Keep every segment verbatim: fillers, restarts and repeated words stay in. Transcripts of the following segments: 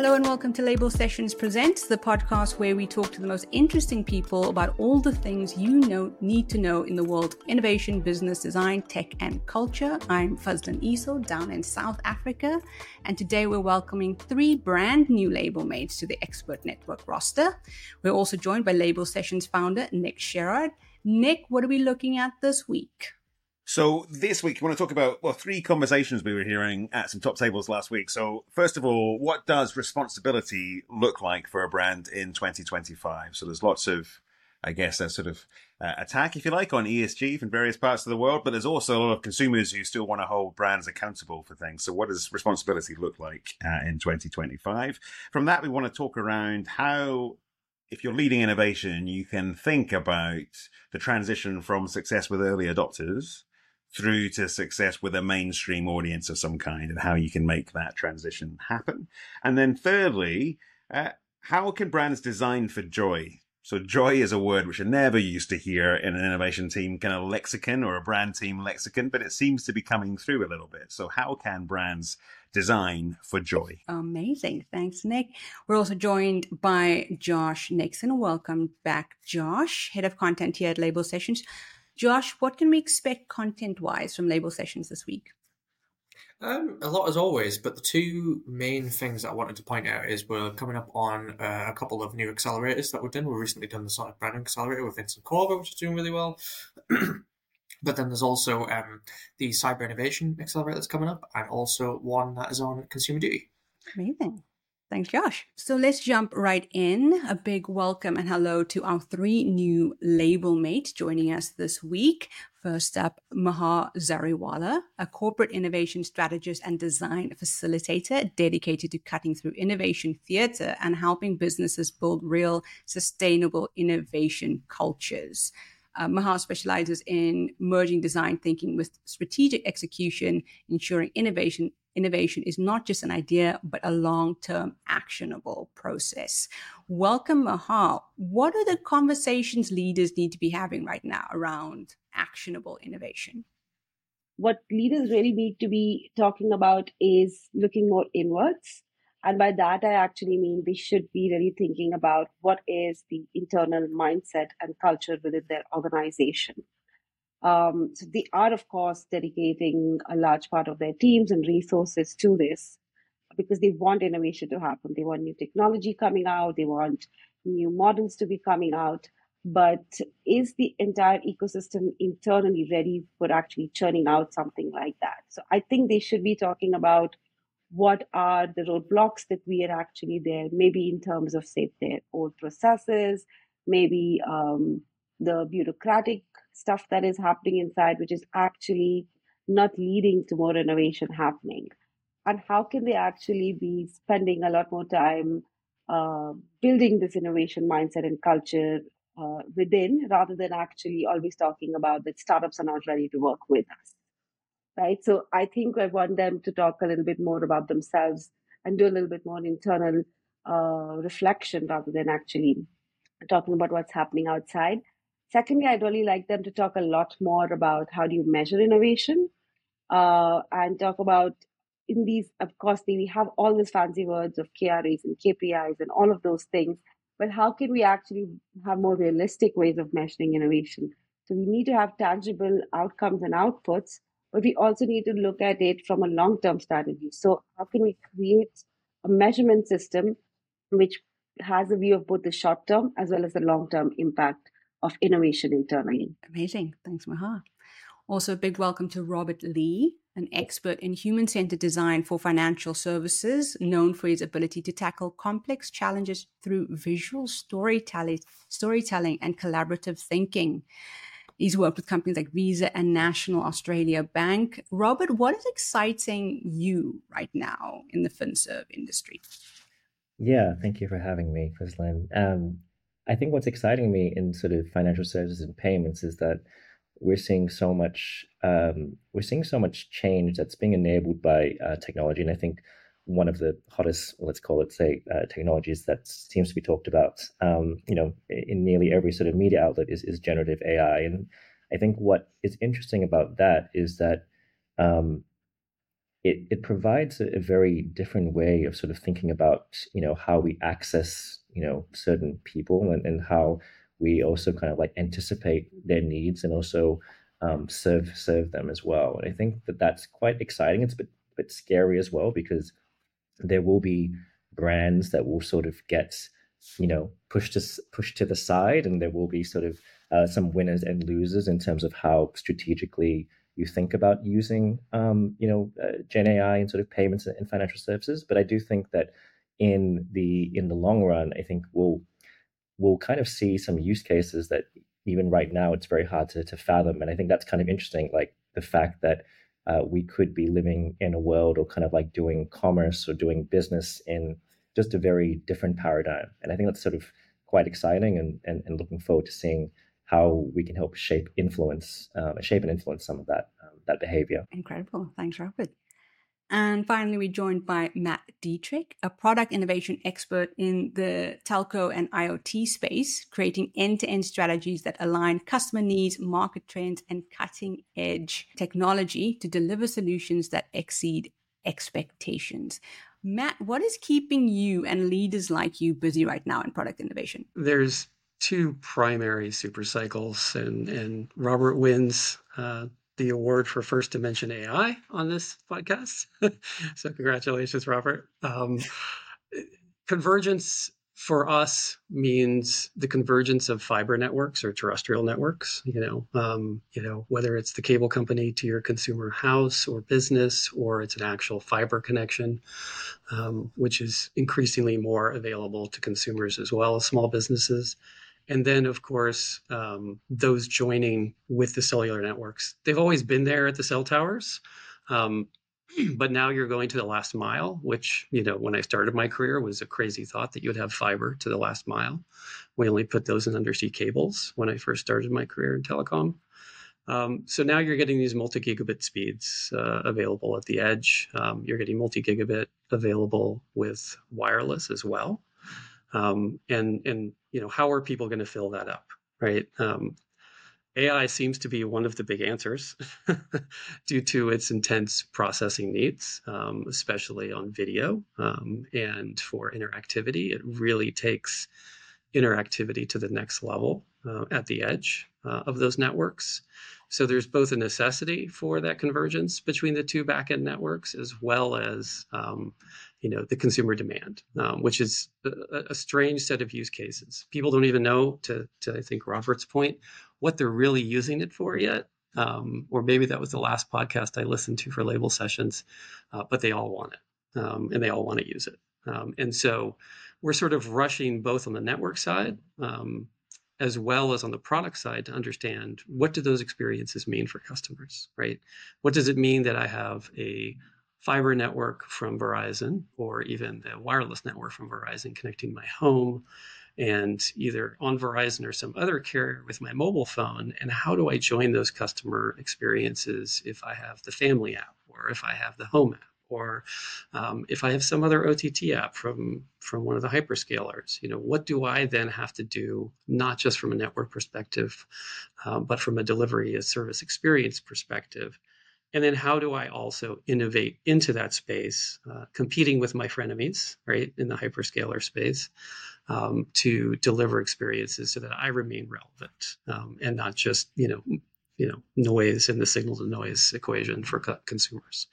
Hello and welcome to Label Sessions Presents, the podcast where we talk to the most interesting people about all the things you know need to know in the world of innovation, business, design, tech, and culture. I'm Fazlin Iso down in South Africa, and today we're welcoming three brand new label mates to the Expert Network roster. We're also joined by Label Sessions founder Nick Sherrard. Nick, what are we looking at this week? So this week, I want to talk about, well, three conversations we were hearing at some top tables last week. So first of all, what does responsibility look like for a brand in twenty twenty-five? So there's lots of, I guess, a sort of uh, attack, if you like, on E S G from various parts of the world. But there's also a lot of consumers who still want to hold brands accountable for things. So what does responsibility look like uh, in twenty twenty-five? From that, we want to talk around how, if you're leading innovation, you can think about the transition from success with early adopters through to success with a mainstream audience of some kind, and how you can make that transition happen. And then thirdly, uh, how can brands design for joy? So joy is a word which I never used to hear in an innovation team kind of lexicon or a brand team lexicon, but it seems to be coming through a little bit. So how can brands design for joy? Amazing. Thanks, Nick. We're also joined by Josh Nixon. Welcome back, Josh, head of content here at Label Sessions. Josh, what can we expect content-wise from Label Sessions this week? Um, a lot as always, but the two main things that I wanted to point out is we're coming up on uh, a couple of new accelerators that we've done. We've recently done the Sonic Branding Accelerator with Vincent Corva, which is doing really well. But then there's also um, the Cyber Innovation Accelerator that's coming up, and also one that is on consumer duty. Amazing. Thanks, Josh. So let's jump right in. A big welcome and hello to our three new label mates joining us this week. First up, Mahar Zariwala, a corporate innovation strategist and design facilitator dedicated to cutting through innovation theater and helping businesses build real, sustainable innovation cultures. Uh, Mahar specializes in merging design thinking with strategic execution, ensuring innovation Innovation is not just an idea, but a long-term actionable process. Welcome, Mahar. What are the conversations leaders need to be having right now around actionable innovation? What leaders really need to be talking about is looking more inwards. And by that, I actually mean they should be really thinking about what is the internal mindset and culture within their organization. Um, so they are, of course, dedicating a large part of their teams and resources to this because they want innovation to happen. They want new technology coming out. They want new models to be coming out. But is the entire ecosystem internally ready for actually churning out something like that? So I think they should be talking about what are the roadblocks that we are actually there, maybe in terms of, say, their old processes, maybe um, the bureaucratic stuff that is happening inside, which is actually not leading to more innovation happening. And how can they actually be spending a lot more time uh, building this innovation mindset and culture uh, within, rather than actually always talking about that startups are not ready to work with us, right? So I think I want them to talk a little bit more about themselves and do a little bit more internal uh, reflection rather than actually talking about what's happening outside. Secondly, I'd really like them to talk a lot more about how do you measure innovation uh, and talk about in these, of course, we have all these fancy words of K R As and K P Is and all of those things, but how can we actually have more realistic ways of measuring innovation? So we need to have tangible outcomes and outputs, but we also need to look at it from a long-term strategy. So how can we create a measurement system which has a view of both the short-term as well as the long-term impact of innovation internally? Amazing. Thanks, Mahar. Also, a big welcome to Robert Lee, an expert in human-centered design for financial services, known for his ability to tackle complex challenges through visual storytelling, storytelling and collaborative thinking. He's worked with companies like Visa and National Australia Bank. Robert, what is exciting you right now in the FinServe industry? Yeah, thank you for having me, Fazlin. Um, I think what's exciting me in sort of financial services and payments is that we're seeing so much um, we're seeing so much change that's being enabled by uh, technology, and I think one of the hottest, let's call it, say, uh, technologies that seems to be talked about, um, you know, in nearly every sort of media outlet is is generative A I, and I think what is interesting about that is that um, it, it provides a, a very different way of sort of thinking about, you know, how we access, you know, certain people, and, and how we also kind of like anticipate their needs and also um, serve serve them as well. And I think that that's quite exciting. It's a bit, bit scary as well, because there will be brands that will sort of get, you know, pushed to pushed to the side, and there will be sort of uh, some winners and losers in terms of how strategically you think about using, um, you know, uh, Gen A I and sort of payments and financial services. But I do think that in the in the long run, I think we'll we'll kind of see some use cases that even right now it's very hard to, to fathom. And I think that's kind of interesting, like the fact that uh, we could be living in a world or kind of like doing commerce or doing business in just a very different paradigm. And I think that's sort of quite exciting, and, and, and looking forward to seeing how we can help shape influence, um, shape and influence some of that um, that behavior. Incredible. Thanks, Robert. And finally, we're joined by Matt Dietrich, a product innovation expert in the telco and IoT space, creating end-to-end strategies that align customer needs, market trends, and cutting-edge technology to deliver solutions that exceed expectations. Matt, what is keeping you and leaders like you busy right now in product innovation? There's two primary super cycles, and, and Robert wins uh, the award for first to mention A I on this podcast. So congratulations, Robert. Um, convergence for us means the convergence of fiber networks or terrestrial networks, you know, um, you know, whether it's the cable company to your consumer house or business, or it's an actual fiber connection, um, which is increasingly more available to consumers as well as small businesses. And then, of course, um, those joining with the cellular networks. They've always been there at the cell towers, um, but now you're going to the last mile, which, you know, when I started my career was a crazy thought that you would have fiber to the last mile. We only put those in undersea cables when I first started my career in telecom. Um, so now you're getting these multi-gigabit speeds uh, available at the edge. Um, you're getting multi-gigabit available with wireless as well. Um, and, and, you know, how are people going to fill that up, right? Um, A I seems to be one of the big answers due to its intense processing needs, um, especially on video, um, and for interactivity. It really takes interactivity to the next level uh, at the edge uh, of those networks. So there's both a necessity for that convergence between the two backend networks, as well as um, you know, the consumer demand, um, which is a, a strange set of use cases. People don't even know, to, to I think Robert's point, what they're really using it for yet. Um, or maybe that was the last podcast I listened to for label sessions, uh, but they all want it, um, and they all want to use it. Um, and so we're sort of rushing both on the network side, um, as well as on the product side, to understand what do those experiences mean for customers, right? What does it mean that I have a fiber network from Verizon, or even the wireless network from Verizon connecting my home, and either on Verizon or some other carrier with my mobile phone? And how do I join those customer experiences if I have the family app, or if I have the home app, or um, if I have some other O T T app from, from one of the hyperscalers? You know, what do I then have to do, not just from a network perspective, um, but from a delivery as service experience perspective? And then how do I also innovate into that space, uh, competing with my frenemies, right, in the hyperscaler space, um, to deliver experiences so that I remain relevant, um, and not just, you know, you know, noise in the signal to noise equation for co- consumers.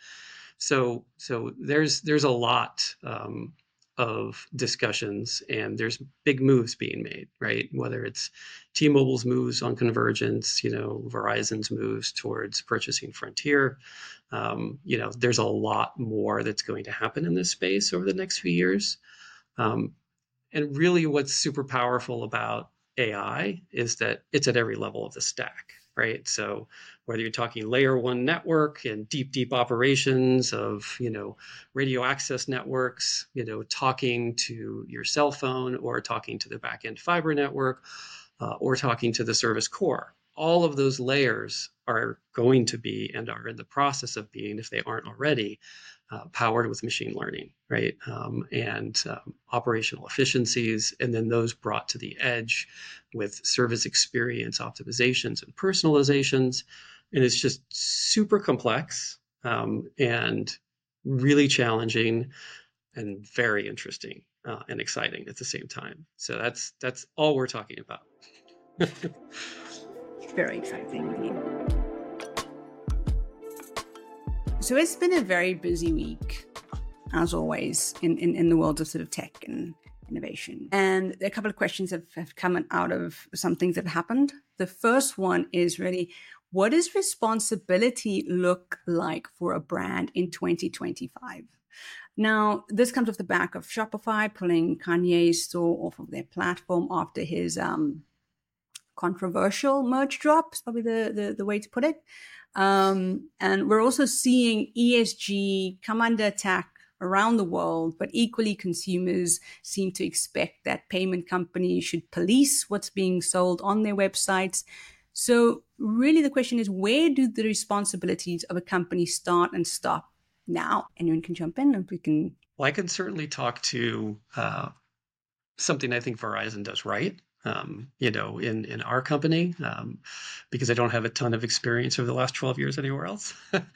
So, so there's there's a lot um, of discussions, and there's big moves being made, right? Whether it's T-Mobile's moves on convergence, you know, Verizon's moves towards purchasing Frontier. Um, you know, there's a lot more that's going to happen in this space over the next few years. Um, and really, what's super powerful about A I is that it's at every level of the stack, right? So whether you're talking layer one network and deep, deep operations of, you know, radio access networks, you know, talking to your cell phone, or talking to the backend fiber network, uh, or talking to the service core, all of those layers are going to be, and are in the process of being, if they aren't already, uh, powered with machine learning, right? Um, and um, operational efficiencies, and then those brought to the edge with service experience optimizations and personalizations. And it's just super complex. Um, and really challenging and very interesting uh, and exciting at the same time. So that's that's all we're talking about. Very exciting indeed. So it's been a very busy week, as always, in, in, in the world of sort of tech and innovation. And a couple of questions have, have come out of some things that happened. The first one is really, what does responsibility look like for a brand in twenty twenty-five? Now, this comes off the back of Shopify pulling Kanye's store off of their platform after his um, controversial merch drop, is probably the, the, the way to put it. Um, and we're also seeing E S G come under attack around the world, but equally consumers seem to expect that payment companies should police what's being sold on their websites. So really the question is, where do the responsibilities of a company start and stop now? Anyone can jump in and we can... Well, I can certainly talk to uh, something I think Verizon does right. Um, you know, in, in our company, um, because I don't have a ton of experience over the last twelve years anywhere else.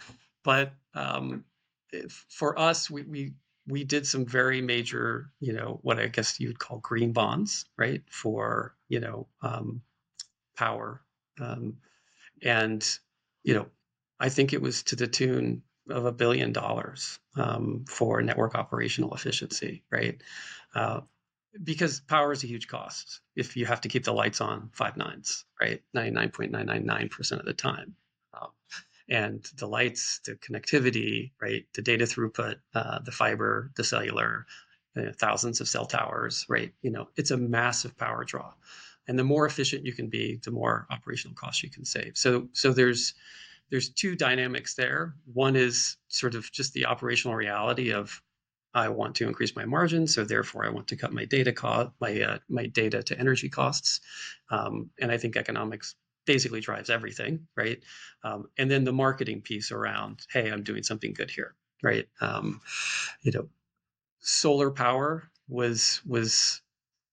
But um, if, for us, we, we we did some very major, you know, what I guess you would call green bonds, right? For, you know, um, power. Um, and, you know, I think it was to the tune of a billion dollars um, for network operational efficiency, right? Uh, Because power is a huge cost if you have to keep the lights on five nines, right? ninety-nine point nine nine nine percent of the time. Um, and the lights, the connectivity, right? The data throughput, uh, the fiber, the cellular, uh, thousands of cell towers, right? You know, it's a massive power draw. And the more efficient you can be, the more operational costs you can save. So, so there's, there's two dynamics there. One is sort of just the operational reality of, I want to increase my margin, so therefore I want to cut my data cost, my uh, my data to energy costs, um, and I think economics basically drives everything, right? Um, and then the marketing piece around, hey, I'm doing something good here, right? Um, you know, solar power was was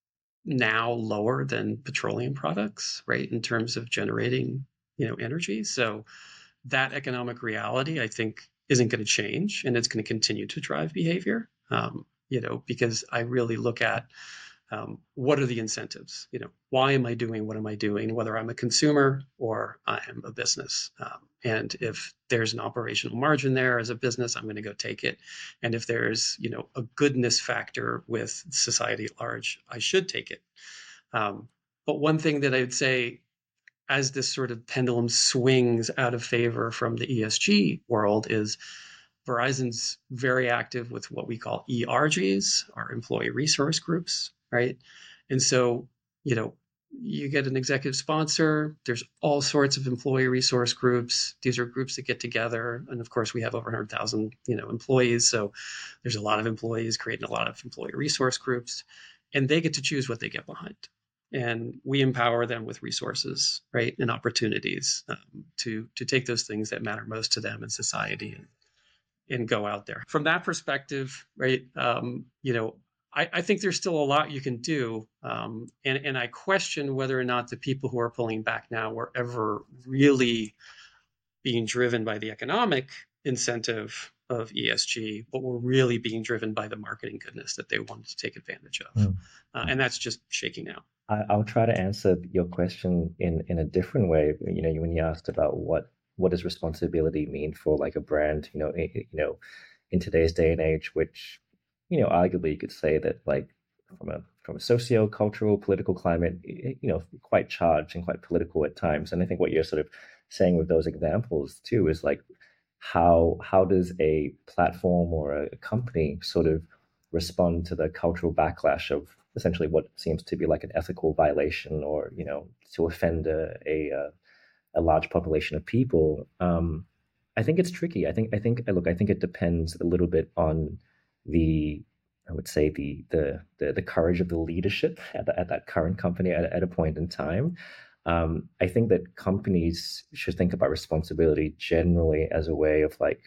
now lower than petroleum products, right, in terms of generating, you know, energy. So that economic reality, I think, isn't going to change, and it's going to continue to drive behavior. Um, you know, because I really look at um, what are the incentives? You know, why am I doing what am I doing? Whether I'm a consumer or I am a business, um, and if there's an operational margin there as a business, I'm going to go take it. And if there's, you know, a goodness factor with society at large, I should take it. Um, but one thing that I would say, as this sort of pendulum swings out of favor from the E S G world, is Verizon's very active with what we call E R Gs, our employee resource groups, right? And so, you know, you get an executive sponsor, there's all sorts of employee resource groups. These are groups that get together. And of course, we have over one hundred thousand, you know, employees. So there's a lot of employees creating a lot of employee resource groups, and they get to choose what they get behind. And we empower them with resources, right, and opportunities um, to to take those things that matter most to them in society and and go out there. From that perspective, right, um, you know, I, I think there's still a lot you can do, um, and and I question whether or not the people who are pulling back now were ever really being driven by the economic incentive of E S G, but were really being driven by the marketing goodness that they wanted to take advantage of, mm. uh, and that's just shaking out. I'll try to answer your question in, in a different way. You know, when you asked about what what does responsibility mean for like a brand, you know, you know, in today's day and age, which, you know, arguably you could say that like from a from a socio-cultural political climate, you know, quite charged and quite political at times. And I think what you're sort of saying with those examples too is like how how does a platform or a company sort of respond to the cultural backlash of essentially what seems to be like an ethical violation, or, you know, to offend a a, a large population of people. Um, I think it's tricky. I think I think look, I think it depends a little bit on the, I would say the the the, the courage of the leadership at, the, at that current company at, at a point in time. Um, I think that companies should think about responsibility generally as a way of like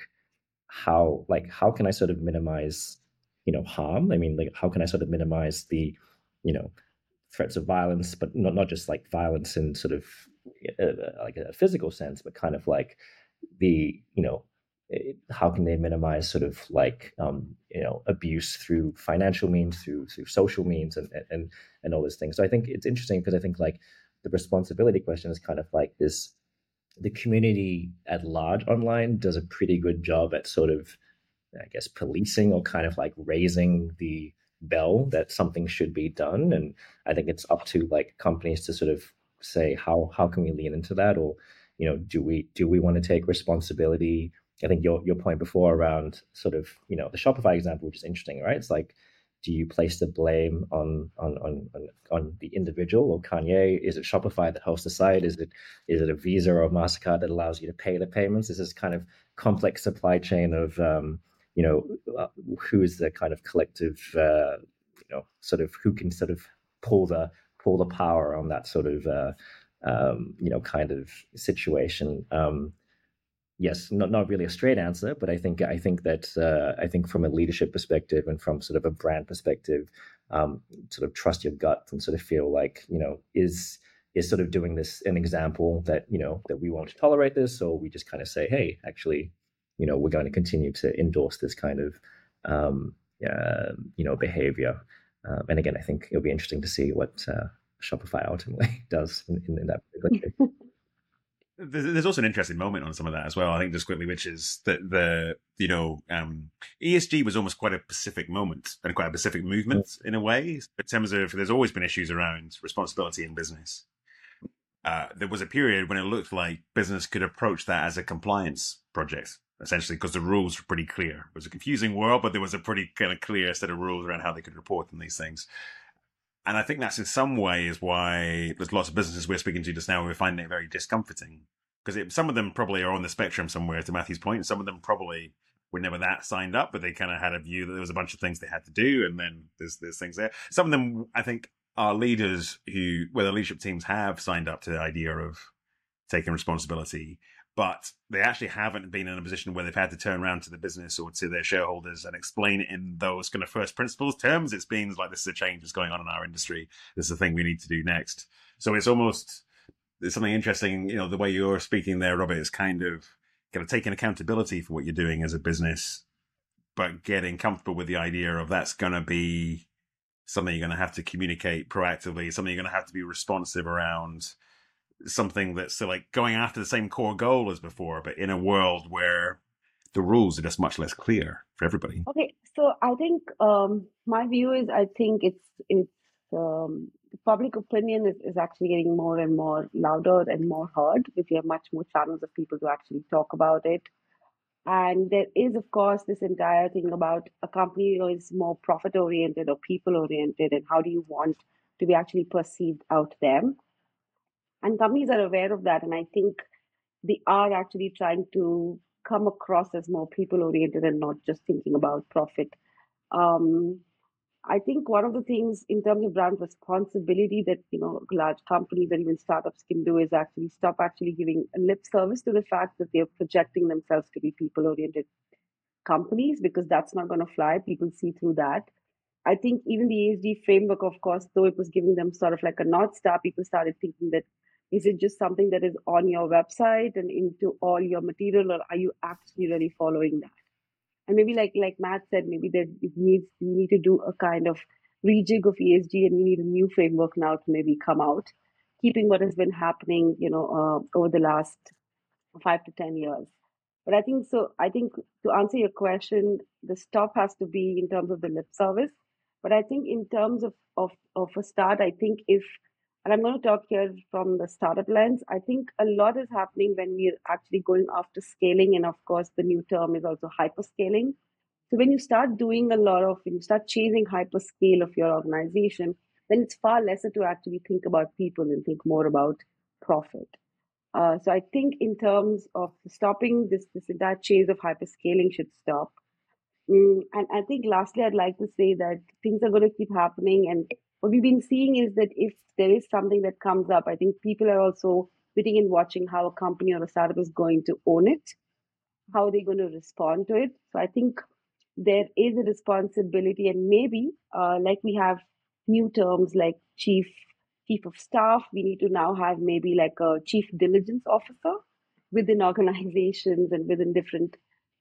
how like how can I sort of minimize, you know, harm? I mean, like, how can I sort of minimize the, you know, threats of violence, but not, not just like violence in sort of uh, like a physical sense, but kind of like the, you know, how can they minimize sort of like um, you know abuse through financial means, through through social means, and and and all those things. So I think it's interesting because I think like the responsibility question is kind of like this. The community at large online does a pretty good job at sort of, I guess, policing or kind of like raising the bell that something should be done. And I think it's up to like companies to sort of say how how can we lean into that, or you know, do we do we want to take responsibility? I think your your point before around sort of, you know, the Shopify example, which is interesting, right? It's like, do you place the blame on on on on, on the individual or Kanye? Is it Shopify that hosts the site? Is it is it a Visa or a MasterCard that allows you to pay the payments? Is this kind of complex supply chain of um, you know, uh, who is the kind of collective, uh, you know, sort of who can sort of pull the pull the power on that sort of uh, um, you know, kind of situation. Um, yes, not not really a straight answer, but I think I think that uh, I think from a leadership perspective and from sort of a brand perspective, um, sort of trust your gut and sort of feel like, you know, is is sort of doing this an example that, you know, that we won't tolerate this, or we just kind of say, hey, actually, you know, we're going to continue to endorse this kind of um, uh, you know, behavior. Um, and again, I think it'll be interesting to see what uh, Shopify ultimately does in, in, in that particular case. There's also an interesting moment on some of that as well, I think, just quickly, which is that the, you know, um, E S G was almost quite a specific moment and quite a specific movement in a way, in terms of there's always been issues around responsibility in business. Uh, there was a period when it looked like business could approach that as a compliance project, essentially, because the rules were pretty clear. It was a confusing world, but there was a pretty kind of clear set of rules around how they could report on these things. And I think that's in some ways why there's lots of businesses we're speaking to just now, we're finding it very discomforting. Because some of them probably are on the spectrum somewhere, to Matthew's point, and some of them probably were never that signed up, but they kind of had a view that there was a bunch of things they had to do, and then there's there's things there. Some of them, I think, are leaders who, where the leadership teams have signed up to the idea of taking responsibility, but they actually haven't been in a position where they've had to turn around to the business or to their shareholders and explain it in those kind of first principles terms. It's been like, this is a change that's going on in our industry. This is the thing we need to do next. So it's almost, there's something interesting, you know, the way you're speaking there, Robert, is kind of kind of taking accountability for what you're doing as a business, but getting comfortable with the idea of that's going to be something you're going to have to communicate proactively, something you're going to have to be responsive around, something that's still like going after the same core goal as before, but in a world where the rules are just much less clear for everybody. Okay, so I think um, my view is I think it's it's um, public opinion is, is actually getting more and more louder and more heard if you have much more channels of people to actually talk about it. And there is, of course, this entire thing about a company who is more profit oriented or people oriented, and how do you want to be actually perceived out there. And companies are aware of that. And I think they are actually trying to come across as more people oriented and not just thinking about profit. Um, I think one of the things in terms of brand responsibility that, you know, large companies and even startups can do is actually stop actually giving a lip service to the fact that they're projecting themselves to be people oriented companies, because that's not going to fly. People see through that. I think even the E S G framework, of course, though it was giving them sort of like a North Star, people started thinking that, is it just something that is on your website and into all your material, or are you actually really following that? And maybe like like Matt said, maybe that it needs we need to do a kind of rejig of E S G, and we need a new framework now to maybe come out, keeping what has been happening, you know, uh, over the last five to ten years. But I think so. I think to answer your question, the stop has to be in terms of the lip service. But I think in terms of of of a start, I think if, and I'm going to talk here from the startup lens, I think a lot is happening when we're actually going after scaling. And of course, the new term is also hyperscaling. So when you start doing a lot of, when you start chasing hyperscale of your organization, then it's far lesser to actually think about people and think more about profit. Uh, so I think in terms of stopping this, this entire chase of hyperscaling should stop. Mm, and I think lastly, I'd like to say that things are going to keep happening. And what we've been seeing is that if there is something that comes up, I think people are also sitting and watching how a company or a startup is going to own it, how they're going to respond to it. So I think there is a responsibility, and maybe uh, like we have new terms like chief chief of staff, we need to now have maybe like a chief diligence officer within organizations and within different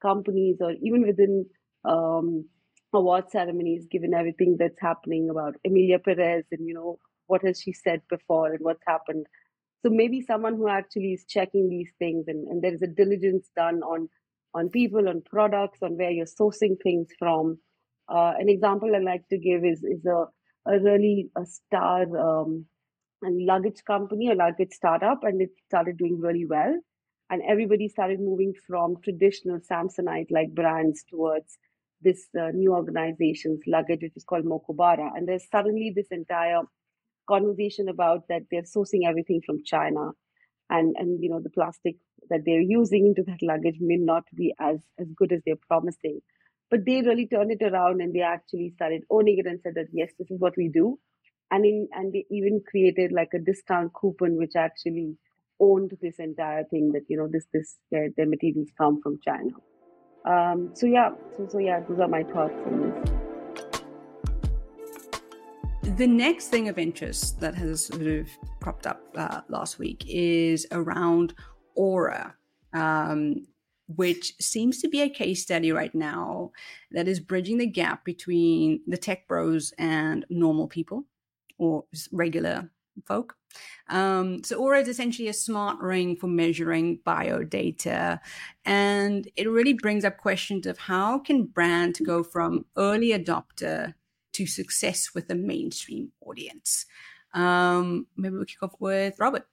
companies or even within um, award ceremonies, given everything that's happening about Emilia Perez and, you know, what has she said before and what's happened. So maybe someone who actually is checking these things and, and there is a diligence done on on people, on products, on where you're sourcing things from. Uh, an example I like to give is is a, a really a star um, and luggage company, a luggage startup, and it started doing really well. And everybody started moving from traditional Samsonite-like brands towards this uh, new organization's luggage, which is called Mokobara. And there's suddenly this entire conversation about that they're sourcing everything from China, and and you know the plastic that they're using into that luggage may not be as as good as they're promising. But they really turned it around and they actually started owning it and said that yes, this is what we do, and in and they even created like a discount coupon which actually owned this entire thing that you know this this their, their materials come from China. Um, so yeah, so so yeah, those are my thoughts on this. The next thing of interest that has sort of cropped up uh, last week is around Aura, um, which seems to be a case study right now that is bridging the gap between the tech bros and normal people or regular folk. Um, so Aura is essentially a smart ring for measuring biodata, and it really brings up questions of how can brands go from early adopter to success with a mainstream audience. Um, maybe we'll kick off with Robert.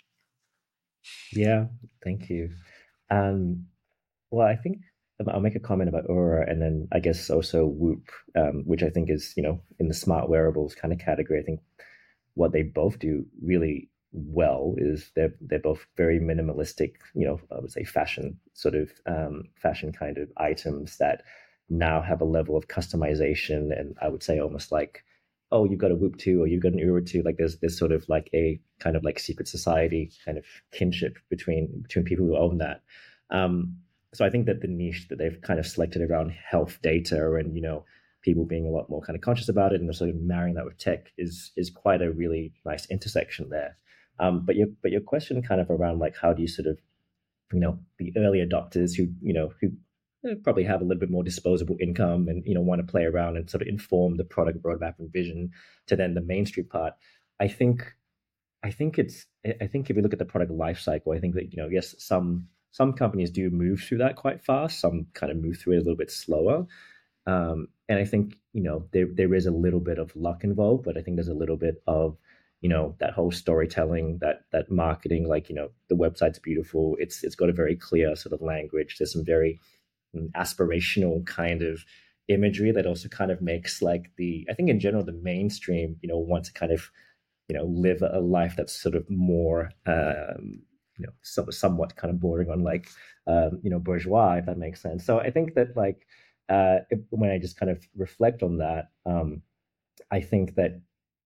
Yeah, thank you. Um, well, I think I'll make a comment about Aura and then I guess also Whoop, um, which I think is, you know, in the smart wearables kind of category. I think what they both do really well is they're they're both very minimalistic, you know, I would say fashion sort of um, fashion kind of items that now have a level of customization, and I would say almost like, oh, you've got a Whoop two or you've got an Oura two. Like there's this sort of like a kind of like secret society kind of kinship between between people who own that. Um, so I think that the niche that they've kind of selected around health data and, you know, people being a lot more kind of conscious about it and sort of marrying that with tech is is quite a really nice intersection there. Um, but your but your question kind of around like how do you sort of, you know, the early adopters who, you know, who probably have a little bit more disposable income and, you know, want to play around and sort of inform the product roadmap and vision to then the mainstream part. I think, I think it's, I think if you look at the product life cycle, I think that, you know, yes, some, some companies do move through that quite fast. Some kind of move through it a little bit slower. Um, and I think, you know, there, there is a little bit of luck involved, but I think there's a little bit of, you know, that whole storytelling, that, that marketing, like, you know, the website's beautiful. It's, it's got a very clear sort of language. There's some very aspirational kind of imagery that also kind of makes like the, I think in general, the mainstream, you know, want to kind of, you know, live a life that's sort of more, um, you know, so, somewhat kind of bordering on like, um, you know, bourgeois, if that makes sense. So I think that like, uh, it, when I just kind of reflect on that, um, I think that,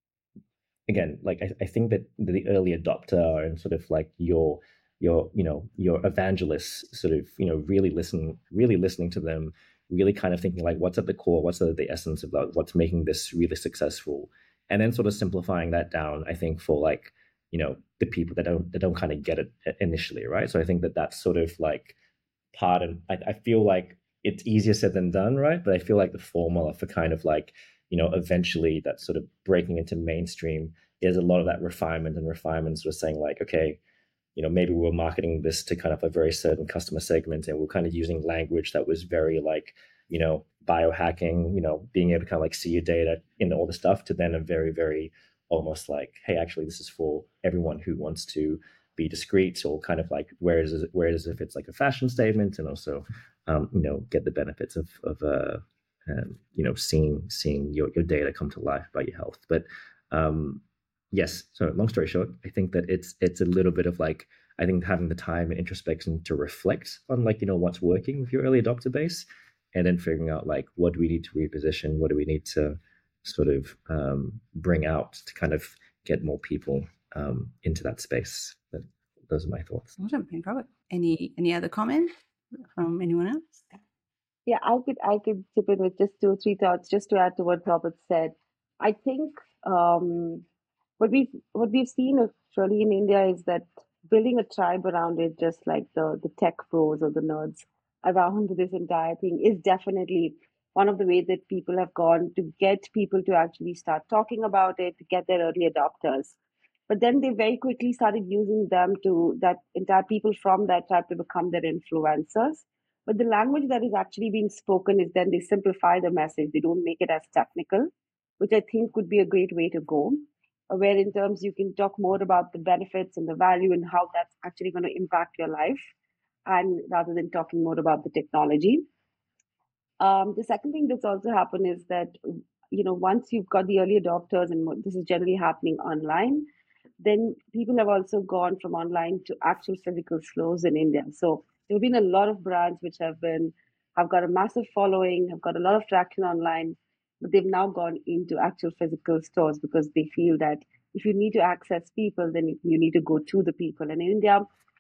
again, like, I, I think that the early adopter and sort of like your, your, you know, your evangelists sort of, you know, really listen, really listening to them, really kind of thinking like, what's at the core, what's the, the essence of that, what's making this really successful, and then sort of simplifying that down, I think, for like, you know, the people that don't, that don't kind of get it initially, right? So I think that that's sort of like part, and I, I feel like it's easier said than done, right? But I feel like the formula for kind of like, you know, eventually that sort of breaking into mainstream is a lot of that refinement and refinement sort of saying like, okay, you know, maybe we're marketing this to kind of a very certain customer segment and we're kind of using language that was very like, you know, biohacking, you know, being able to kind of like see your data in all the stuff to then a very, very almost like, hey, actually, this is for everyone who wants to be discreet or kind of like, whereas, whereas if it's like a fashion statement and also, um, you know, get the benefits of, of uh, um, you know, seeing, seeing your, your data come to life about your health. But, um, yes. So long story short, I think that it's it's a little bit of like, I think having the time and introspection to reflect on like, you know, what's working with your early adopter base, and then figuring out like, what do we need to reposition? What do we need to sort of um, bring out to kind of get more people um, into that space? But those are my thoughts. Awesome. Thank Robert. Any any other comments from anyone else? Yeah, I could I could chip in with just two or three thoughts just to add to what Robert said. I think um, what we've what we've seen actually in India is that building a tribe around it, just like the the tech pros or the nerds, around this entire thing is definitely one of the ways that people have gone to get people to actually start talking about it, to get their early adopters. But then they very quickly started using them to that entire people from that tribe to become their influencers. But the language that is actually being spoken is then they simplify the message. They don't make it as technical, which I think could be a great way to go, where in terms you can talk more about the benefits and the value and how that's actually going to impact your life, and rather than talking more about the technology. Um, the second thing that's also happened is that, you know, once you've got the early adopters, and this is generally happening online, then people have also gone from online to actual physical stores in India. So there have been a lot of brands which have been have got a massive following, have got a lot of traction online, but they've now gone into actual physical stores because they feel that if you need to access people, then you need to go to the people. And in India,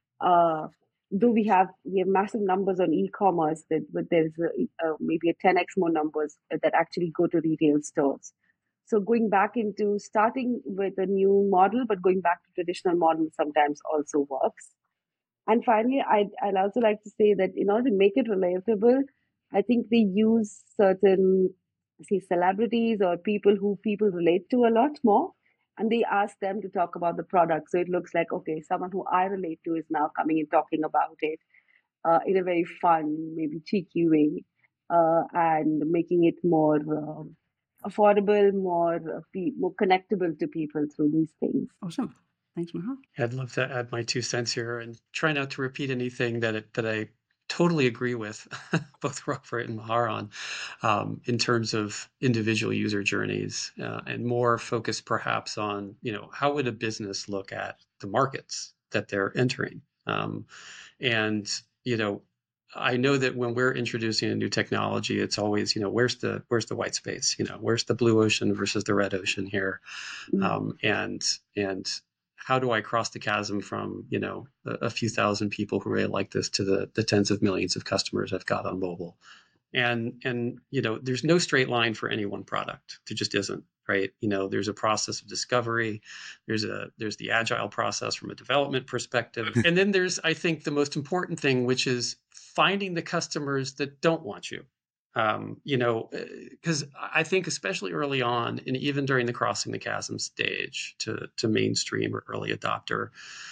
uh, though we have we have massive numbers on e-commerce, that but there's a, uh, maybe a ten x more numbers that actually go to retail stores. So going back into starting with a new model, but going back to traditional model sometimes also works. And finally, I'd, I'd also like to say that in order to make it relatable, I think they use certain, say, celebrities or people who people relate to a lot more, and they ask them to talk about the product. So it looks like, okay, someone who I relate to is now coming and talking about it uh, in a very fun, maybe cheeky way, uh, and making it more um, affordable, more uh, more connectable to people through these things. Awesome. Thanks, Maha. I'd love to add my two cents here and try not to repeat anything that it, that I totally agree with both Robert and Mahar on um, in terms of individual user journeys uh, and more focus perhaps on, you know, how would a business look at the markets that they're entering? Um, and, you know, I know that when we're introducing a new technology, it's always, you know, where's the where's the white space? You know, where's the blue ocean versus the red ocean here? Mm-hmm. Um, and and how do I cross the chasm from, you know, a, a few thousand people who really like this to the the tens of millions of customers I've got on mobile? And and you know, there's no straight line for any one product. There just isn't, right? You know, there's a process of discovery. There's a there's the agile process from a development perspective, and then there's, I think, the most important thing, which is finding the customers that don't want you. Um, you know, because I think especially early on, and even during the crossing the chasm stage to to mainstream or early adopter,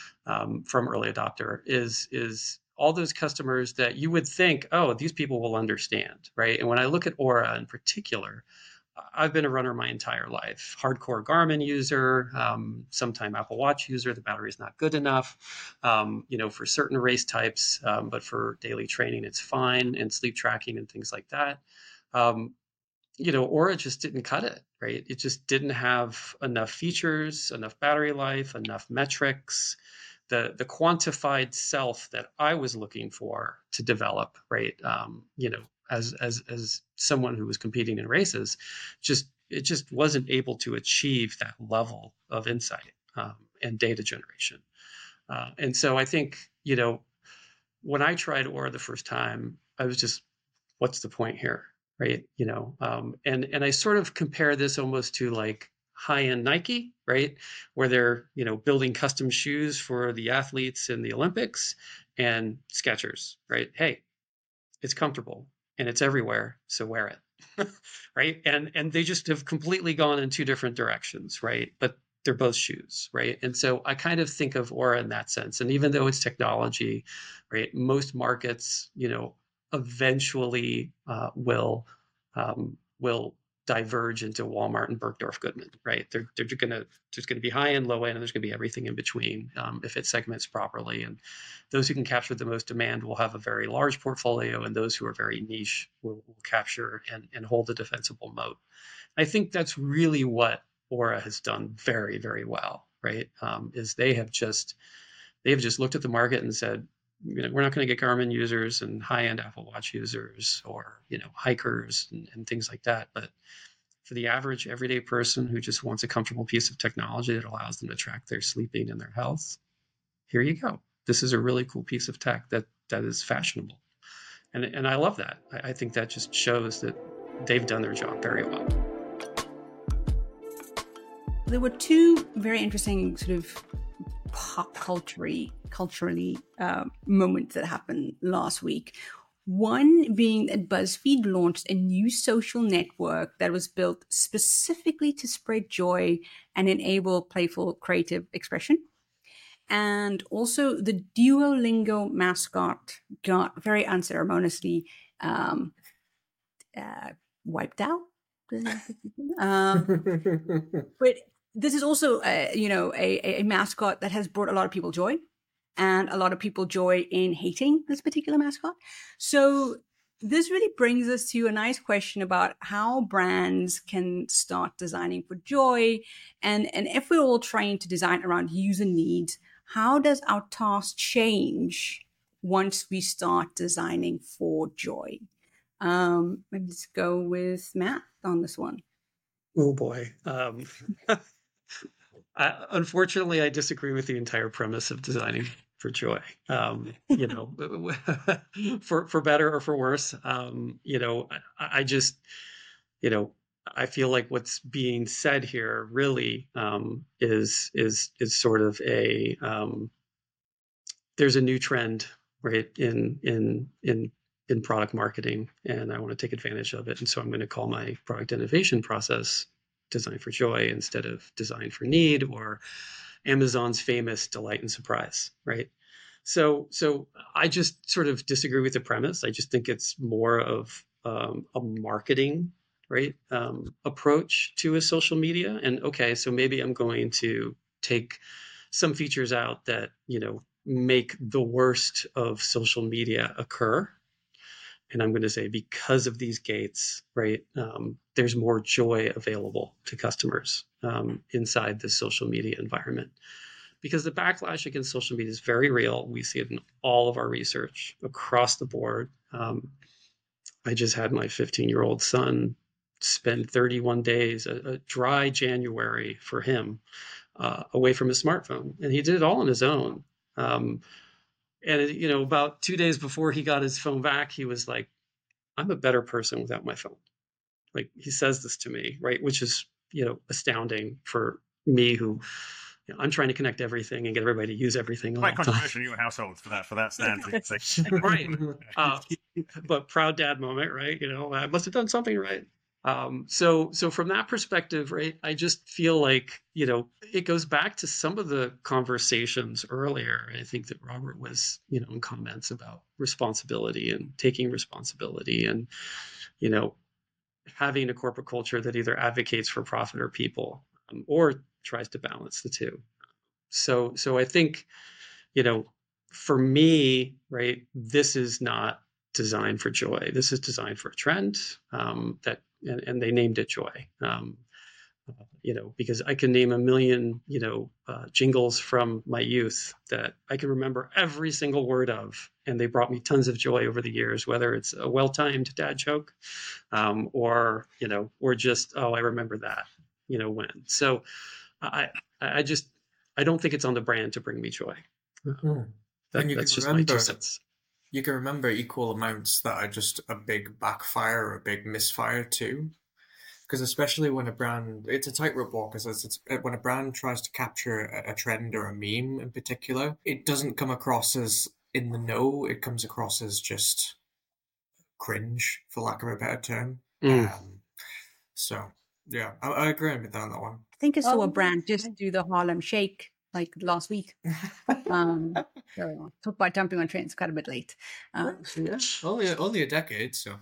um, from early adopter is is all those customers that you would think, oh, these people will understand, right? And when I look at Aura in particular, I've been a runner my entire life, hardcore Garmin user, um, sometime Apple Watch user. The battery is not good enough, um, you know, for certain race types, um, but for daily training, it's fine, and sleep tracking and things like that. Um, you know, Aura just didn't cut it, right? It just didn't have enough features, enough battery life, enough metrics, the the quantified self that I was looking for to develop, right? Um, you know, as as as someone who was competing in races, just it just wasn't able to achieve that level of insight um, and data generation. Uh, and so I think, you know, when I tried Aura the first time, I was just, what's the point here, right? You know, um, and and I sort of compare this almost to like high-end Nike, right? Where they're, you know, building custom shoes for the athletes in the Olympics, and Skechers, right? Hey, it's comfortable and it's everywhere, so wear it, right? And and they just have completely gone in two different directions, right? But they're both shoes, right? And so I kind of think of Aura in that sense. And even though it's technology, right, most markets, you know, eventually uh, will um, will diverge into Walmart and Bergdorf Goodman, right? They're they're going to there's going to be high end, low end, and there's going to be everything in between um, if it segments properly. And those who can capture the most demand will have a very large portfolio, and those who are very niche will, will capture and, and hold a defensible moat. I think that's really what Aura has done very, very well, right? Um, is they have just they have just looked at the market and said, you know, we're not going to get Garmin users and high-end Apple Watch users or, you know, hikers and, and things like that. But for the average everyday person who just wants a comfortable piece of technology that allows them to track their sleeping and their health, here you go. This is a really cool piece of tech that that is fashionable. And, and I love that. I, I think that just shows that they've done their job very well. There were two very interesting sort of pop culturally, culturally uh, moments that happened last week. One being that BuzzFeed launched a new social network that was built specifically to spread joy and enable playful creative expression. And also the Duolingo mascot got very unceremoniously um, uh, wiped out. um, but this is also, uh, you know, a, a mascot that has brought a lot of people joy, and a lot of people joy in hating this particular mascot. So this really brings us to a nice question about how brands can start designing for joy. And, and if we're all trained to design around user needs, how does our task change once we start designing for joy? Um, let's go with Matt on this one. Oh boy. Um, I, unfortunately, I disagree with the entire premise of designing for joy. Um, you know, for for better or for worse. Um, you know, I, I just, you know, I feel like what's being said here really um, is is is sort of a um, there's a new trend, right, in in in in product marketing, and I want to take advantage of it. And so I'm going to call my product innovation process design for joy instead of design for need, or Amazon's famous delight and surprise, right? So, so I just sort of disagree with the premise. I just think it's more of um, a marketing, right, um, approach to a social media. And okay, so maybe I'm going to take some features out that, you know, make the worst of social media occur. And I'm going to say, because of these gates, right, um, there's more joy available to customers um, inside the social media environment. Because the backlash against social media is very real. We see it in all of our research across the board. Um, I just had my fifteen-year-old son spend thirty-one days, a, a dry January for him, uh, away from his smartphone. And he did it all on his own. Um, and, you know, about two days before he got his phone back, he was like, I'm a better person without my phone. Like, he says this to me, right? Which is, you know, astounding for me, who, you know, I'm trying to connect everything and get everybody to use everything. Quite controversial in your household for that, for that stand. Right. Uh, but proud dad moment, right? You know, I must have done something right. Um, so, so from that perspective, right, I just feel like, you know, it goes back to some of the conversations earlier. I think that Robert was, you know, in comments about responsibility and taking responsibility, and, you know, having a corporate culture that either advocates for profit or people, um, or tries to balance the two. So, so I think, you know, for me, right, this is not designed for joy. This is designed for a trend um, that, and, and they named it joy. Um, uh, you know, because I can name a million, you know, uh, jingles from my youth that I can remember every single word of, and they brought me tons of joy over the years. Whether it's a well-timed dad joke, um, or you know, or just oh, I remember that, you know, when. So, I, I just, I don't think it's on the brand to bring me joy. Mm-hmm. That, and you that's can just remember, my two cents. You can remember equal amounts that are just a big backfire or a big misfire too. Because especially when a brand, it's a tightrope walk, because it's, it's, when a brand tries to capture a, a trend or a meme in particular, it doesn't come across as in the know. It comes across as just cringe, for lack of a better term. Mm. Um, so, yeah, I, I agree with that on that one. I think I saw a brand just do the Harlem Shake like last week. um, so, talk about jumping on trains quite a bit late. Um, yeah, only only a decade, so.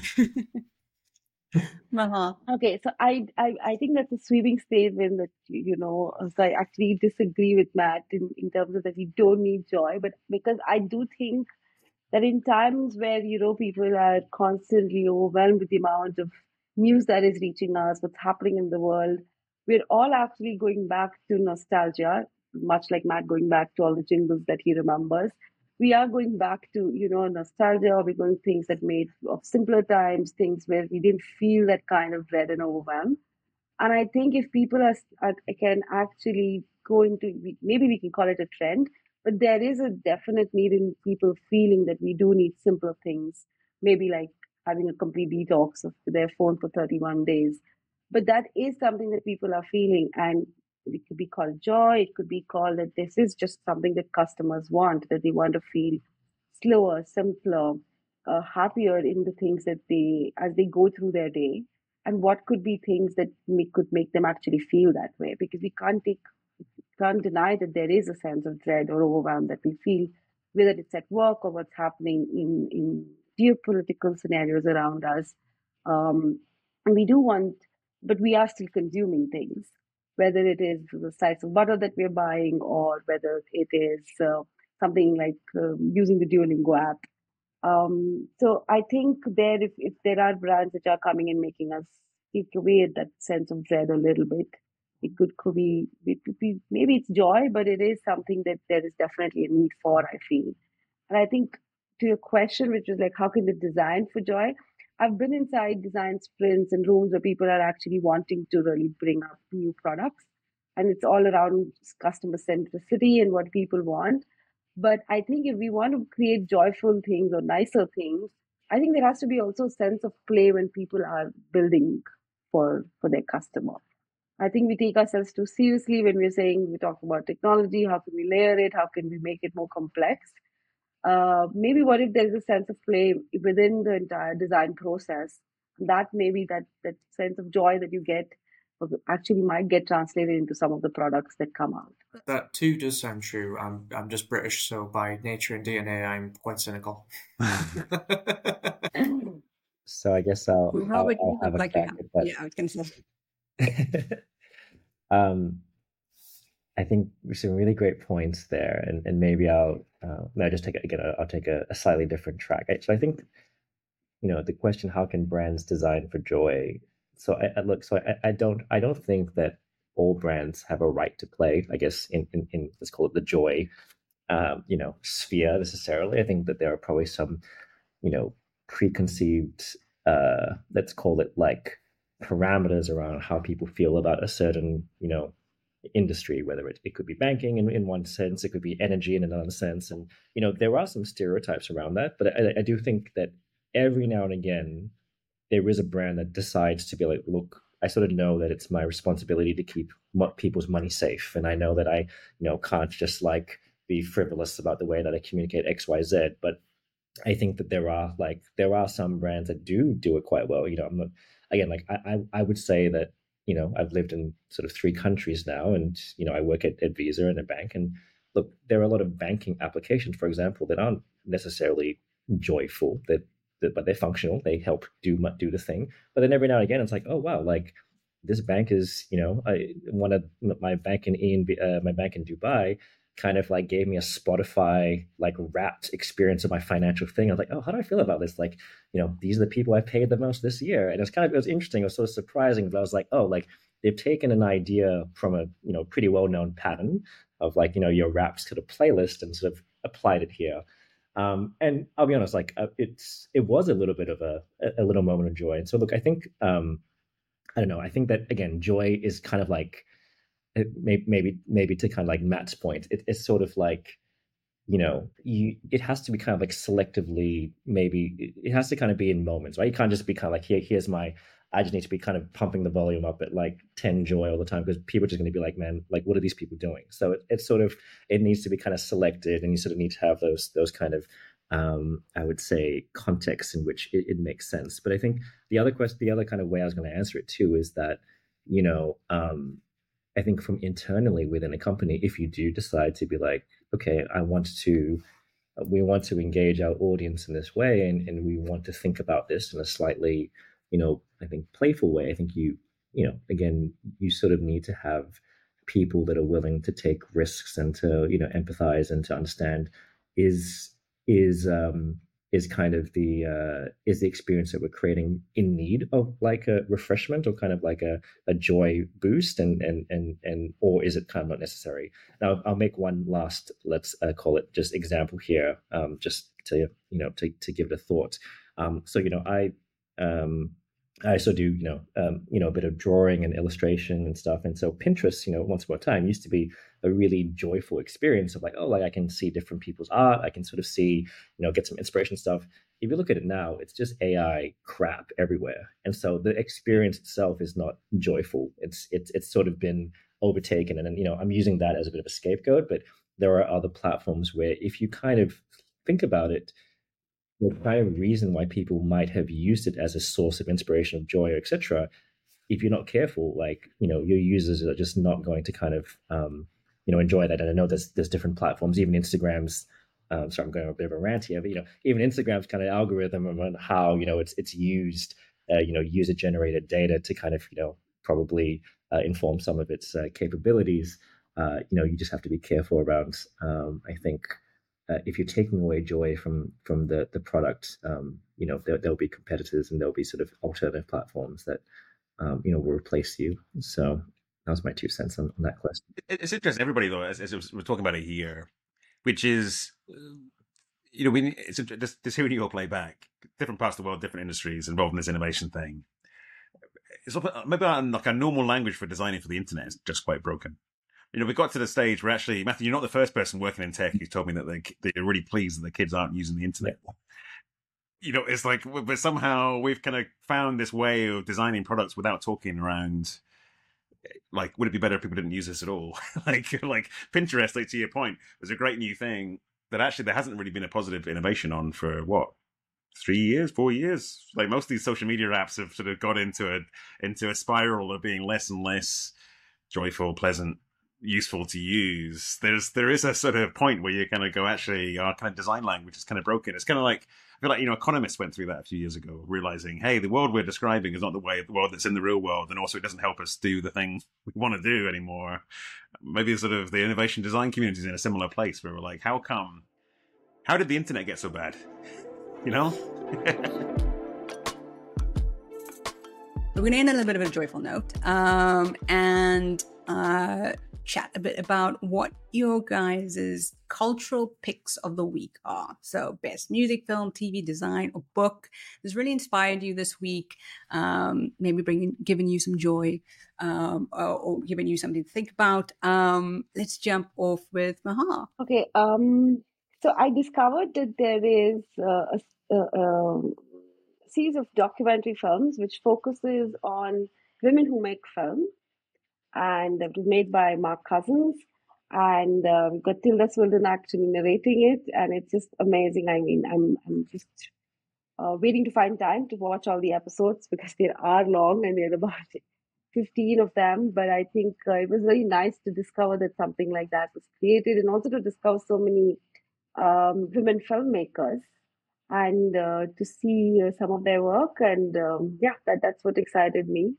uh-huh. Okay, so I, I I think that's a sweeping statement that, you know, so I actually disagree with Matt in, in terms of that we don't need joy, but because I do think that in times where, you know, people are constantly overwhelmed with the amount of news that is reaching us, what's happening in the world, we're all actually going back to nostalgia, much like Matt going back to all the jingles that he remembers. We are going back to, you know, nostalgia. We're going things that made of simpler times, things where we didn't feel that kind of dread and overwhelm. And I think if people are, are can actually go into, maybe we can call it a trend, but there is a definite need in people feeling that we do need simpler things, maybe like having a complete detox of their phone for thirty-one days. But that is something that people are feeling, and it could be called joy. It could be called that this is just something that customers want, that they want to feel slower, simpler, uh, happier in the things that they, as they go through their day, and what could be things that make, could make them actually feel that way, because we can't take can't deny that there is a sense of dread or overwhelm that we feel, whether it's at work or what's happening in, in geopolitical scenarios around us. Um, and we do want, but we are still consuming things, whether it is the slice of butter that we're buying, or whether it is uh, something like um, using the Duolingo app. Um, so I think there, if, if there are brands that are coming and making us take away that sense of dread a little bit, it could, could be, it could be, maybe it's joy, but it is something that there is definitely a need for, I feel. And I think to your question, which was like, how can they design for joy? I've been inside design sprints and rooms where people are actually wanting to really bring up new products. And it's all around customer centricity and what people want. But I think if we want to create joyful things or nicer things, I think there has to be also a sense of play when people are building for, for their customer. I think we take ourselves too seriously when we're saying, we talk about technology, how can we layer it, how can we make it more complex? Uh, maybe what if there's a sense of play within the entire design process? That maybe that, that sense of joy that you get actually might get translated into some of the products that come out. That too does sound true. I'm I'm just British, so by nature and D N A, I'm quite cynical. So I guess I'll, Robert, I'll, you I'll have look a like you crack have. at that. Yeah, I was going to say. um, I think some really great points there, and, and maybe I'll uh, no, just take a, again. I'll take a, a slightly different track. So I think, you know, the question, how can brands design for joy? So I, I look, so I, I don't I don't think that all brands have a right to play, I guess, in in, in let's call it the joy, um, you know, sphere necessarily. I think that there are probably some, you know, preconceived, uh, let's call it like parameters around how people feel about a certain, you know, industry, whether it, it could be banking in, in one sense, it could be energy in another sense. And, you know, there are some stereotypes around that, but I, I do think that every now and again, there is a brand that decides to be like, look, I sort of know that it's my responsibility to keep mo- people's money safe. And I know that I, you know, can't just like be frivolous about the way that I communicate X, Y, Z. But I think that there are like, there are some brands that do do it quite well. You know, I'm not, again, like I, I, I would say that, you know, I've lived in sort of three countries now, and, you know, I work at, at Visa in a bank, and look, there are a lot of banking applications, for example, that aren't necessarily joyful, that, that but they're functional. They help do do the thing. But then every now and again, it's like, oh wow, like this bank is, you know, I one of my bank in E N B, uh, my bank in Dubai, kind of like gave me a Spotify like wrapped experience of my financial thing. I was like, oh, how do I feel about this? Like, you know, these are the people I paid the most this year. And it's kind of, it was interesting. It was so surprising, but I was like, oh, like they've taken an idea from a, you know, pretty well-known pattern of like, you know, your wrapped sort of playlist and sort of applied it here. Um, and I'll be honest, like uh, it's, it was a little bit of a, a little moment of joy. And so look, I think, um, I don't know, I think that again, joy is kind of like, maybe maybe to kind of like Matt's point, it, it's sort of like, you know, you it has to be kind of like selectively, maybe it has to kind of be in moments, right? You can't just be kind of like, here here's my, I just need to be kind of pumping the volume up at like ten joy all the time, because people are just going to be like, man, like what are these people doing? So it, it's sort of, it needs to be kind of selected, and you sort of need to have those those kind of um I would say contexts in which it, it makes sense. But I think the other question, the other kind of way I was going to answer it too is that, you know, um I think from internally within a company, if you do decide to be like, okay, I want to, we want to engage our audience in this way, and, and we want to think about this in a slightly, you know, I think playful way. I think you, you know, again, you sort of need to have people that are willing to take risks and to, you know, empathize and to understand is, is, um, is kind of the uh, is the experience that we're creating in need of like a refreshment or kind of like a, a joy boost, and and and and or is it kind of not necessary? Now I'll make one last, let's uh, call it just example here, um, just to you know to to give it a thought. Um, so you know I um, I also do you know um, you know a bit of drawing and illustration and stuff, and so Pinterest, you know once upon a time used to be a really joyful experience of like, oh, like I can see different people's art, I can sort of see, you know, get some inspiration stuff. If you look at it now, it's just A I crap everywhere. And so the experience itself is not joyful. It's it's it's sort of been overtaken. And, you know, I'm using that as a bit of a scapegoat, but there are other platforms where if you kind of think about it, the primary reason why people might have used it as a source of inspiration, of joy, et cetera, if you're not careful, like, you know, your users are just not going to kind of, um, you know, enjoy that. And I know there's there's different platforms, even Instagram's. Um, sorry, I'm going a bit of a rant here, but you know, even Instagram's kind of algorithm on how you know it's it's used, uh, you know, user generated data to kind of you know probably uh, inform some of its uh, capabilities. Uh, you know, you just have to be careful around. Um, I think uh, if you're taking away joy from from the the product, um, you know, there, there'll be competitors and there'll be sort of alternative platforms that um, you know will replace you. So that was my two cents on, on that question. It's interesting, everybody though, as, as we're talking about it here, which is, you know, we it's just, just hearing you all play back, different parts of the world, different industries involved in this innovation thing. It's maybe like a normal language for designing for the internet is just quite broken. You know, we got to the stage where actually, Matthew, you're not the first person working in tech who's told me that they, they're really pleased that the kids aren't using the internet. You know, it's like, but somehow we've kind of found this way of designing products without talking around, like, would it be better if people didn't use this at all? like, like Pinterest, like to your point, was a great new thing that actually there hasn't really been a positive innovation on for what? Three years, four years. Like most of these social media apps have sort of got into a into a spiral of being less and less joyful, pleasant, useful to use. There's there is a sort of point where you kind of go, actually, our kind of design language is kind of broken. It's kind of like I feel like you know economists went through that a few years ago, realizing, hey, the world we're describing is not the way the world that's in the real world, and also it doesn't help us do the thing we want to do anymore. Maybe sort of the innovation design community is in a similar place where we're like, how come? How did the internet get so bad? You know? We're going to end on a little bit of a joyful note um, and uh, chat a bit about what your guys' cultural picks of the week are. So best music, film, T V, design, or book that's really inspired you this week, um, maybe bringing, giving you some joy um, or, or giving you something to think about. Um, let's jump off with Maha. Okay. Um, so I discovered that there is uh, a, a, a series of documentary films which focuses on women who make film, and it was made by Mark Cousins, and uh, we've got Tilda Swinton actually narrating it, and it's just amazing. I mean, I'm I'm just uh, waiting to find time to watch all the episodes because they are long and there are about fifteen of them. But I think uh, it was very nice to discover that something like that was created, and also to discover so many um, women filmmakers, and uh, to see uh, some of their work. And um, yeah, that, that's what excited me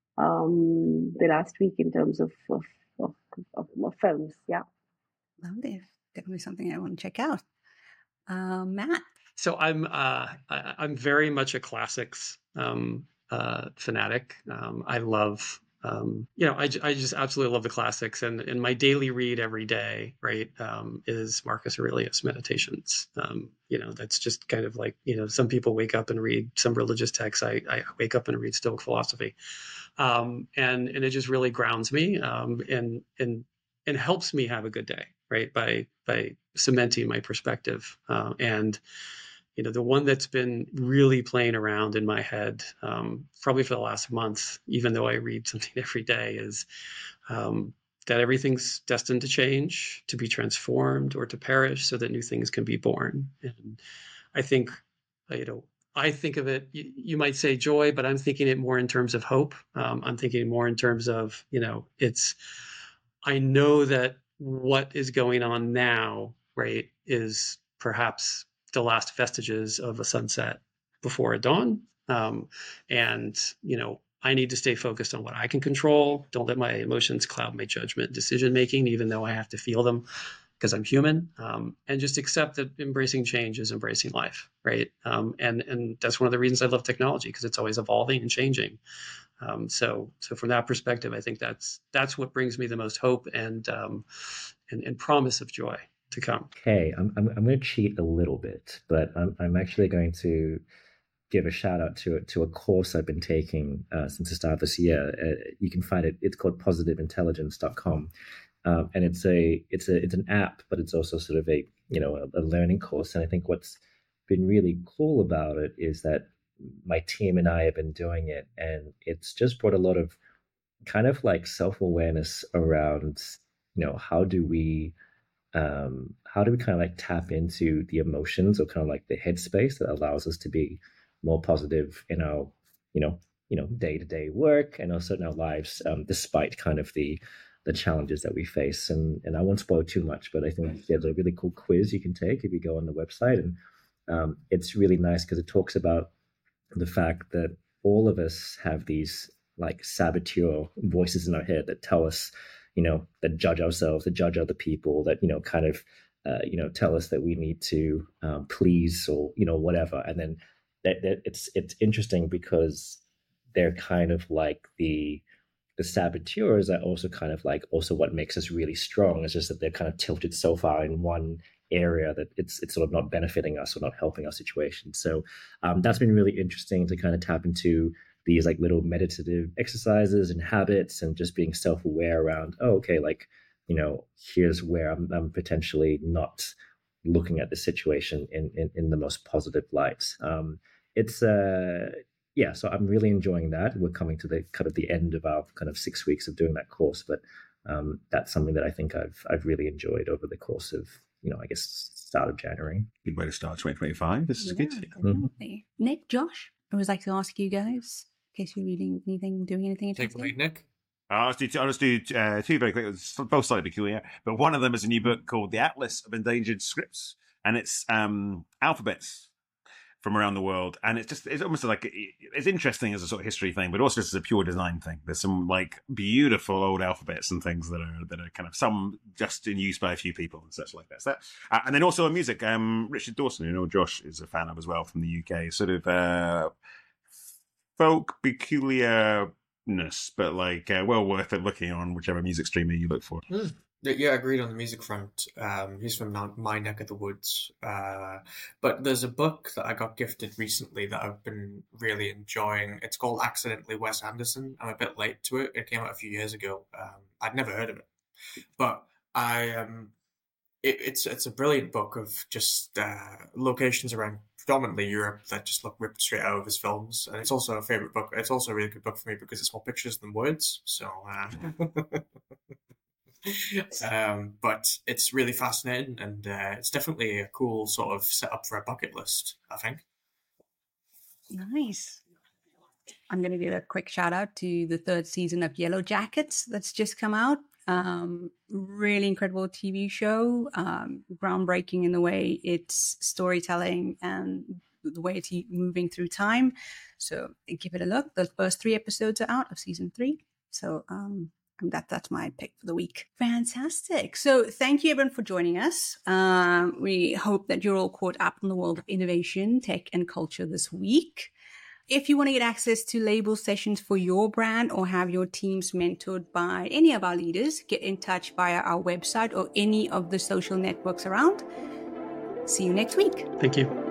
um, the last week in terms of, of, of, of, of films. Yeah. Lovely. Definitely something I want to check out. Uh, Matt. So I'm uh, I, I'm very much a classics um, uh, fanatic. Um, I love Um, you know, I, I just absolutely love the classics, and, and my daily read every day, right, um, is Marcus Aurelius Meditations. Um, you know, that's just kind of like, you know, some people wake up and read some religious texts. I, I wake up and read Stoic philosophy. Um, and, and it just really grounds me, um, and, and, and helps me have a good day, right, by, by cementing my perspective. Uh, and, You know, the one that's been really playing around in my head, um, probably for the last month, even though I read something every day, is um, that everything's destined to change, to be transformed, or to perish, so that new things can be born. And I think, you know, I think of it, you, you might say joy, but I'm thinking it more in terms of hope. Um, I'm thinking more in terms of, you know, it's, I know that what is going on now, right, is perhaps the last vestiges of a sunset before a dawn. Um, and, you know, I need to stay focused on what I can control. Don't let my emotions cloud my judgment, decision making, even though I have to feel them because I'm human. Um, and just accept that embracing change is embracing life, right? Um, and and that's one of the reasons I love technology, because it's always evolving and changing. Um, so so from that perspective, I think that's that's what brings me the most hope and um, and, and promise of joy to come. Okay, I'm I'm, I'm going to cheat a little bit, but I'm I'm actually going to give a shout out to to a course I've been taking uh, since the start of this year. Uh, you can find it. It's called positive intelligence dot com, um, and it's a it's a it's an app, but it's also sort of a you know a, a learning course. And I think what's been really cool about it is that my team and I have been doing it, and it's just brought a lot of kind of like self awareness around you know how do we Um, how do we kind of like tap into the emotions or kind of like the headspace that allows us to be more positive in our, you know, you know, day-to-day work and also in our lives, um, despite kind of the the challenges that we face. And and I won't spoil too much, but I think there's a really cool quiz you can take if you go on the website. And um, it's really nice because it talks about the fact that all of us have these like saboteur voices in our head that tell us, you know, that judge ourselves, that judge other people, that, you know, kind of, uh, you know, tell us that we need to um, please or, you know, whatever. And then that, that it's it's interesting because they're kind of like the the saboteurs are also kind of like also what makes us really strong. It's just that they're kind of tilted so far in one area that it's it's sort of not benefiting us or not helping our situation. So um, that's been really interesting to kind of tap into these like little meditative exercises and habits and just being self-aware around, oh, okay, like, you know, here's where I'm, I'm potentially not looking at the situation in, in, in the most positive light. Um, it's, uh, yeah, so I'm really enjoying that. We're coming to the kind of the end of our kind of six weeks of doing that course, but um, that's something that I think I've I've really enjoyed over the course of, you know, I guess start of January. Good way to start twenty twenty-five. This is Yeah, good. definitely. Nick, Josh, I always like to ask you guys, in case you're reading anything, doing anything Take the interesting. lead, Nick. I'll just do, I'll just do uh, two very quick. It's both slightly peculiar, but one of them is a new book called The Atlas of Endangered Scripts, and it's um, alphabets from around the world, and it's just it's almost like it's interesting as a sort of history thing, but also just as a pure design thing. There's some like beautiful old alphabets and things that are that are kind of some just in use by a few people and such like that. So that uh, and then also a music. Um, Richard Dawson, who you know Josh is a fan of as well from the U K, sort of uh, folk peculiarness, but like uh, well worth it looking on whichever music streamer you look for. Mm. Yeah, agreed on the music front. Um, he's from my neck of the woods. Uh, but there's a book that I got gifted recently that I've been really enjoying. It's called Accidentally Wes Anderson. I'm a bit late to it. It came out a few years ago. Um, I'd never heard of it. But I um, it, it's it's a brilliant book of just uh, locations around predominantly Europe that just look ripped straight out of his films. And it's also a favourite book. It's also a really good book for me because it's more pictures than words. So... Uh, um, but it's really fascinating, and uh, it's definitely a cool sort of setup for a bucket list, I think. Nice. I'm going to give a quick shout out to the third season of Yellow Jackets that's just come out. Um, really incredible T V show, um, groundbreaking in the way it's storytelling and the way it's moving through time. So give it a look. The first three episodes are out of season three. So, um, That that's my pick for the week. Fantastic. So thank you everyone for joining us. Um, we hope that you're all caught up in the world of innovation, tech, and culture this week. If you want to get access to label sessions for your brand or have your teams mentored by any of our leaders, get in touch via our website or any of the social networks around. See you next week. Thank you.